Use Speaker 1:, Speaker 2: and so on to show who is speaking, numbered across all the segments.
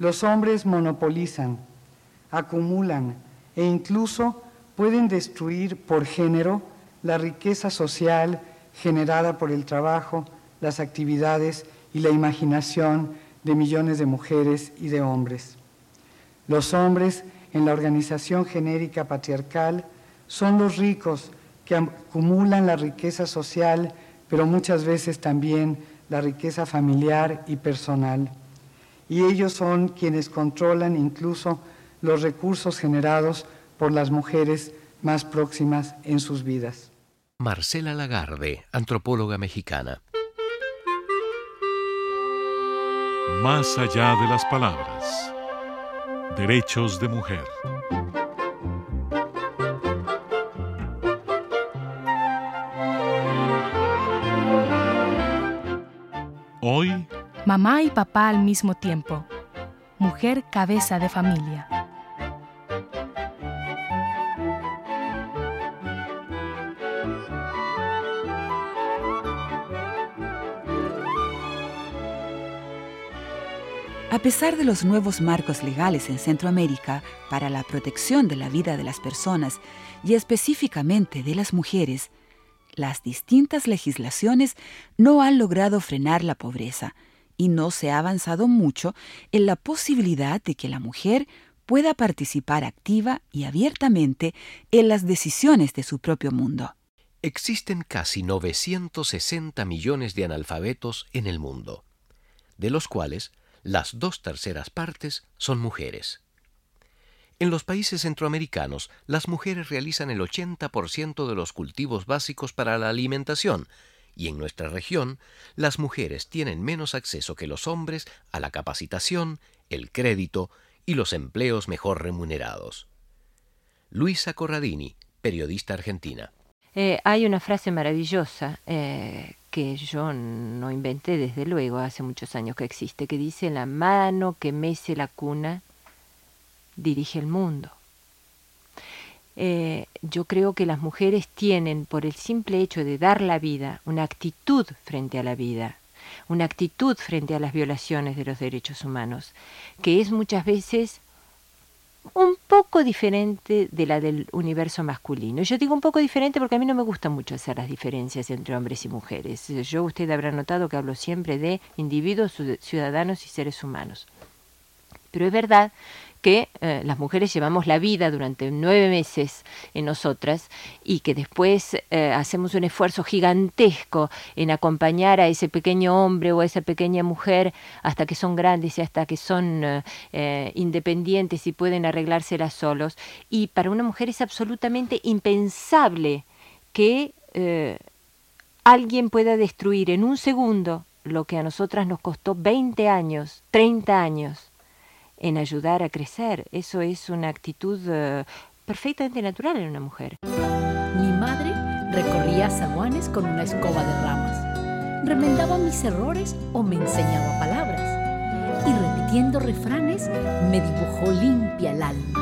Speaker 1: Los hombres monopolizan, acumulan e incluso pueden destruir por género la riqueza social generada por el trabajo, las actividades y la imaginación de millones de mujeres y de hombres. Los hombres, en la organización genérica patriarcal, son los ricos que acumulan la riqueza social, pero muchas veces también la riqueza familiar y personal. Y ellos son quienes controlan incluso los recursos generados por las mujeres más próximas en sus vidas.
Speaker 2: Marcela Lagarde, antropóloga mexicana.
Speaker 3: Más allá de las palabras. Derechos de mujer. Hoy,
Speaker 4: mamá y papá al mismo tiempo. Mujer cabeza de familia.
Speaker 5: A pesar de los nuevos marcos legales en Centroamérica para la protección de la vida de las personas y específicamente de las mujeres, las distintas legislaciones no han logrado frenar la pobreza y no se ha avanzado mucho en la posibilidad de que la mujer pueda participar activa y abiertamente en las decisiones de su propio mundo.
Speaker 2: Existen casi 960 millones de analfabetos en el mundo, de los cuales las 2/3 partes son mujeres. En los países centroamericanos, las mujeres realizan el 80% de los cultivos básicos para la alimentación, y en nuestra región, las mujeres tienen menos acceso que los hombres a la capacitación, el crédito y los empleos mejor remunerados. Luisa Corradini, periodista argentina.
Speaker 6: Hay una frase maravillosa que yo no inventé, desde luego, hace muchos años que existe, que dice: la mano que mece la cuna dirige el mundo. Yo creo que las mujeres tienen, por el simple hecho de dar la vida, una actitud frente a la vida, una actitud frente a las violaciones de los derechos humanos, que es muchas veces un poco diferente de la del universo masculino. Yo digo un poco diferente porque a mí no me gusta mucho hacer las diferencias entre hombres y mujeres. Usted habrá notado que hablo siempre de individuos, ciudadanos y seres humanos. Pero es verdad que las mujeres llevamos la vida durante 9 meses en nosotras y que después hacemos un esfuerzo gigantesco en acompañar a ese pequeño hombre o a esa pequeña mujer hasta que son grandes y hasta que son independientes y pueden arreglárselas solos. Y para una mujer es absolutamente impensable que alguien pueda destruir en un segundo lo que a nosotras nos costó 20 años, 30 años. En ayudar a crecer. Eso es una actitud perfectamente natural en una mujer.
Speaker 7: Mi madre recorría zaguanes con una escoba de ramas, remendaba mis errores o me enseñaba palabras, y repitiendo refranes me dibujó limpia el alma.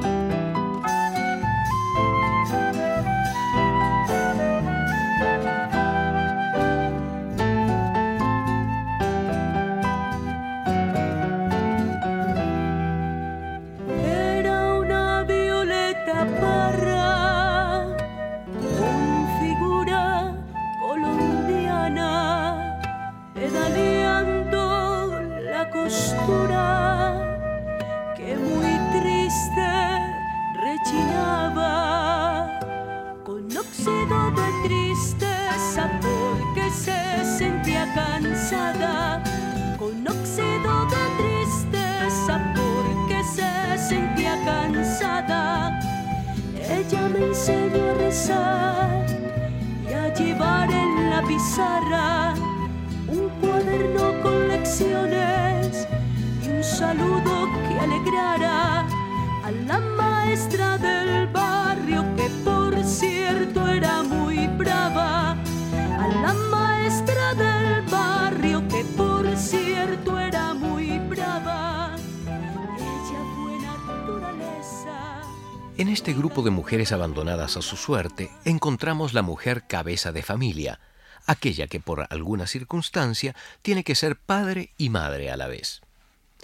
Speaker 8: Un cuaderno con lecciones y un saludo que alegrara a la maestra del barrio, que por cierto era muy brava. A la maestra del barrio, que por cierto era muy brava. Ella fue naturaleza.
Speaker 2: En este grupo de mujeres abandonadas a su suerte, encontramos la mujer cabeza de familia, aquella que por alguna circunstancia tiene que ser padre y madre a la vez.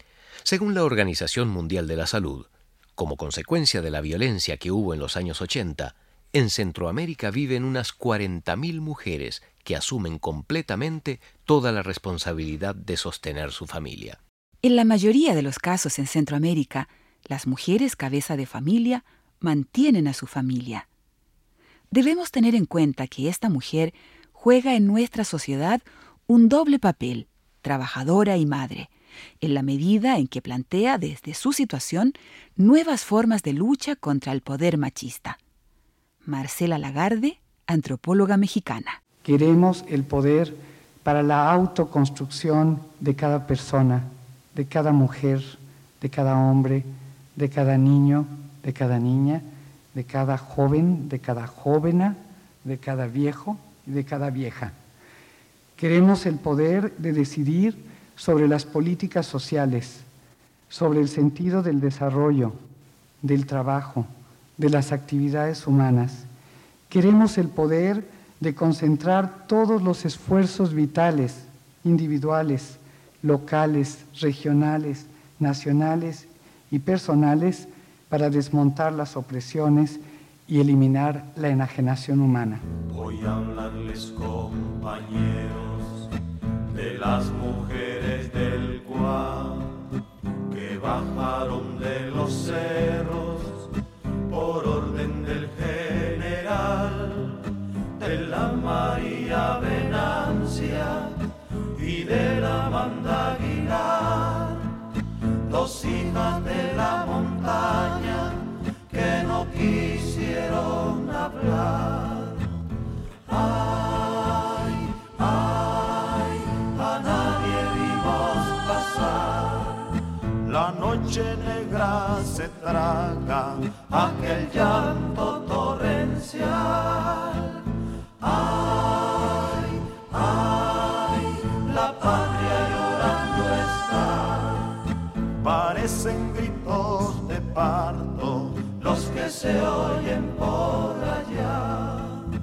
Speaker 2: Según la Organización Mundial de la Salud, como consecuencia de la violencia que hubo en los años 80, en Centroamérica viven unas 40.000 mujeres que asumen completamente toda la responsabilidad de sostener su familia.
Speaker 5: En la mayoría de los casos en Centroamérica, las mujeres cabeza de familia mantienen a su familia. Debemos tener en cuenta que esta mujer juega en nuestra sociedad un doble papel, trabajadora y madre, en la medida en que plantea desde su situación nuevas formas de lucha contra el poder machista. Marcela Lagarde, antropóloga mexicana.
Speaker 1: Queremos el poder para la autoconstrucción de cada persona, de cada mujer, de cada hombre, de cada niño, de cada niña, de cada joven, de cada jóvena, de cada viejo y de cada vieja. Queremos el poder de decidir sobre las políticas sociales, sobre el sentido del desarrollo, del trabajo, de las actividades humanas. Queremos el poder de concentrar todos los esfuerzos vitales, individuales, locales, regionales, nacionales y personales para desmontar las opresiones y eliminar la enajenación humana.
Speaker 9: Voy a hablarles, compañeros, de las mujeres del Guá que bajaron de los cerros por orden del general, de la María Venancia y de la Amanda Aguilar, dos hijas de la montaña que no quisieron hablar. Ay, ay, a nadie vimos pasar. La noche negra se traga aquel llanto torrencial. Ay, ay, la patria llorando está. Parecen gritos de parto los que se oyen por allá.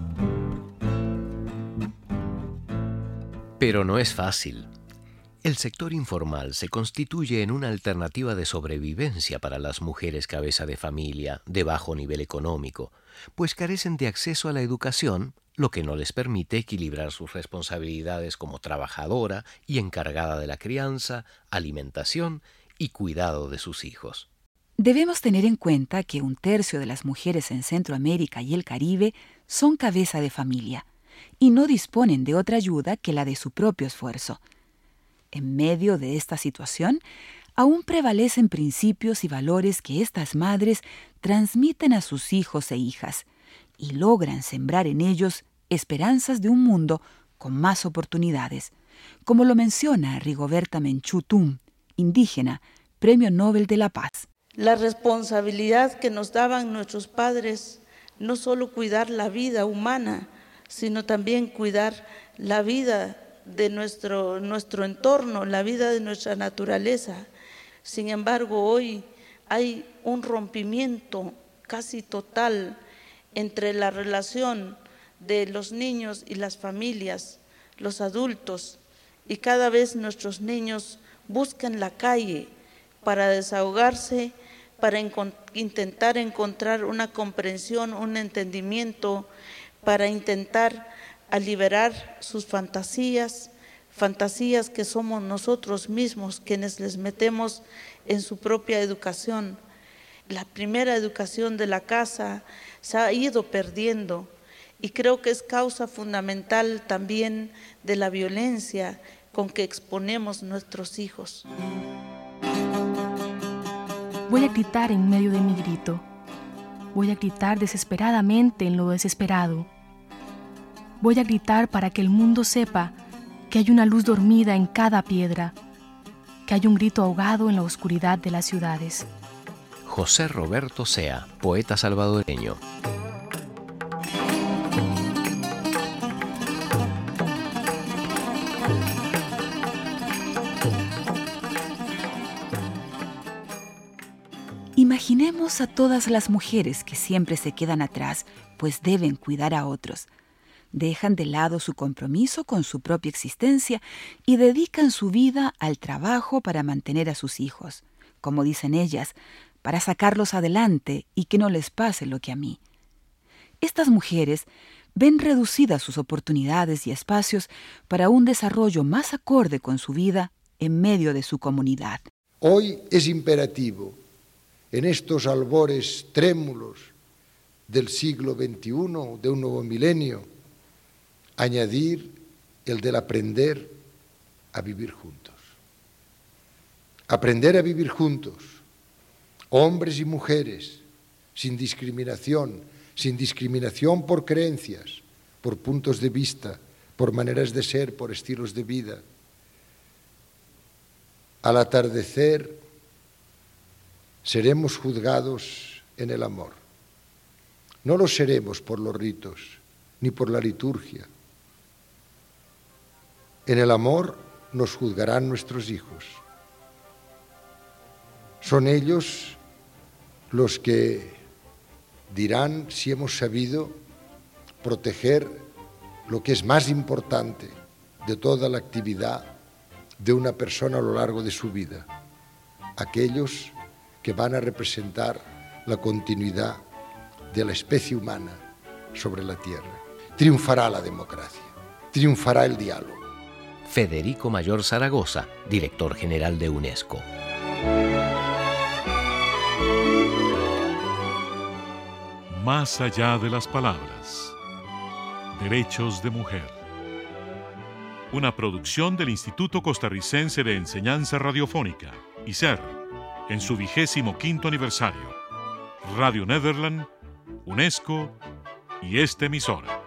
Speaker 2: Pero no es fácil. El sector informal se constituye en una alternativa de sobrevivencia para las mujeres cabeza de familia de bajo nivel económico, pues carecen de acceso a la educación, lo que no les permite equilibrar sus responsabilidades como trabajadora y encargada de la crianza, alimentación y cuidado de sus hijos.
Speaker 5: Debemos tener en cuenta que 1/3 de las mujeres en Centroamérica y el Caribe son cabeza de familia y no disponen de otra ayuda que la de su propio esfuerzo. En medio de esta situación, aún prevalecen principios y valores que estas madres transmiten a sus hijos e hijas y logran sembrar en ellos esperanzas de un mundo con más oportunidades, como lo menciona Rigoberta Menchú Tum, indígena, Premio Nobel de la Paz.
Speaker 10: La responsabilidad que nos daban nuestros padres, no solo cuidar la vida humana, sino también cuidar la vida de nuestro entorno, la vida de nuestra naturaleza. Sin embargo, hoy hay un rompimiento casi total entre la relación de los niños y las familias, los adultos, y cada vez nuestros niños buscan la calle para desahogarse, para intentar encontrar una comprensión, un entendimiento, para intentar liberar sus fantasías que somos nosotros mismos quienes les metemos en su propia educación. La primera educación de la casa se ha ido perdiendo y creo que es causa fundamental también de la violencia con que exponemos nuestros hijos.
Speaker 4: Voy a gritar en medio de mi grito. Voy a gritar desesperadamente en lo desesperado. Voy a gritar para que el mundo sepa que hay una luz dormida en cada piedra, que hay un grito ahogado en la oscuridad de las ciudades.
Speaker 2: José Roberto Sea, poeta salvadoreño.
Speaker 5: Imaginemos a todas las mujeres que siempre se quedan atrás, pues deben cuidar a otros. Dejan de lado su compromiso con su propia existencia y dedican su vida al trabajo para mantener a sus hijos. como dicen ellas, para sacarlos adelante y que no les pase lo que a mí. Estas mujeres ven reducidas sus oportunidades y espacios para un desarrollo más acorde con su vida en medio de su comunidad.
Speaker 11: Hoy es imperativo, en estos albores trémulos del siglo XXI, de un nuevo milenio, añadir el del aprender a vivir juntos. Aprender a vivir juntos, hombres y mujeres, sin discriminación por creencias, por puntos de vista, por maneras de ser, por estilos de vida. Al atardecer seremos juzgados en el amor. No lo seremos por los ritos, ni por la liturgia. En el amor nos juzgarán nuestros hijos. Son ellos los que dirán si hemos sabido proteger lo que es más importante de toda la actividad de una persona a lo largo de su vida. Aquellos que van a representar la continuidad de la especie humana sobre la Tierra. Triunfará la democracia, triunfará el diálogo.
Speaker 2: Federico Mayor Zaragoza, director general de UNESCO.
Speaker 3: Más allá de las palabras. Derechos de mujer. Una producción del Instituto Costarricense de Enseñanza Radiofónica, ICER, en su 25º aniversario. Radio Nederland, UNESCO y esta emisora.